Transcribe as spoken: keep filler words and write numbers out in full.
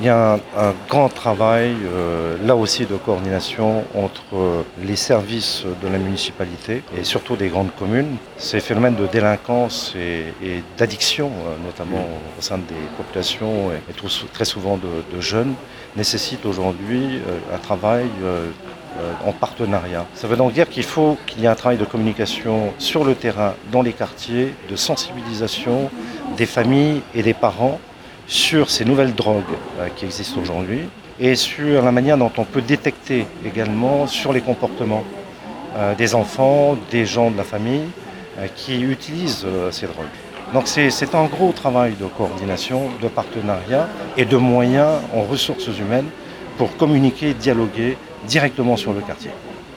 Il y a un, un grand travail, euh, là aussi, de coordination entre euh, les services de la municipalité et surtout des grandes communes. Ces phénomènes de délinquance et, et d'addiction, euh, notamment au sein des populations et, et tout- très souvent de, de jeunes, nécessitent aujourd'hui euh, un travail euh, euh, en partenariat. Ça veut donc dire qu'il faut qu'il y ait un travail de communication sur le terrain, dans les quartiers, de sensibilisation des familles et des parents sur ces nouvelles drogues euh, qui existent aujourd'hui et sur la manière dont on peut détecter également sur les comportements euh, des enfants, des gens de la famille euh, qui utilisent euh, ces drogues. Donc c'est, c'est un gros travail de coordination, de partenariat et de moyens en ressources humaines pour communiquer, dialoguer directement sur le quartier.